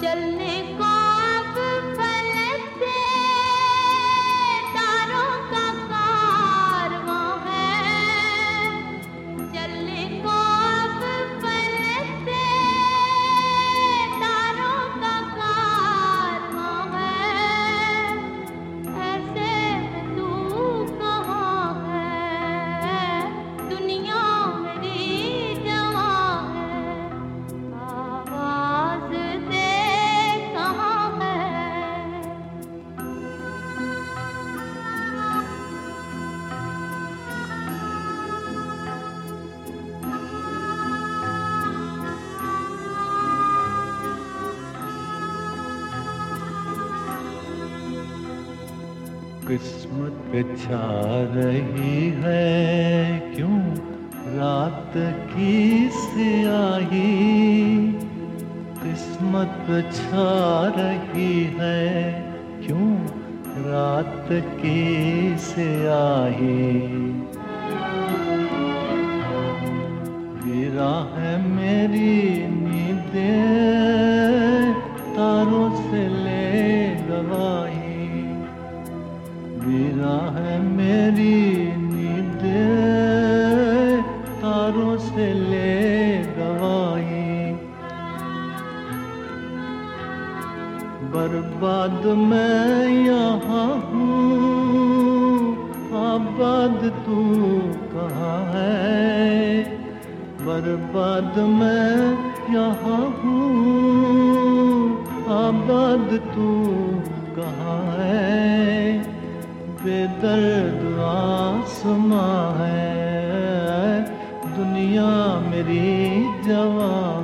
चलने को अब फलक से तारों का कारवां है, चलने को अब फलक से तारों का कारवां है। ऐसे में तू कहाँ है, दुनिया मेरी जवां है, आवाज़ दे कहाँ है। किस्मत पे छा रही है क्यों रात की स्याही, किस्मत पे छा रही है क्यों रात की स्याही। गिरा है मेरी नींदें तारों से ले गवाही, गिरा है मेरी नींदें तारों से ले गवाही। बर्बाद मैं यहाँ हूँ, आबाद तू कहाँ है। बर्बाद मैं यहाँ हूँ, आबाद तू कहाँ है। बेदर्द आसमां है, दुनिया मेरी जवां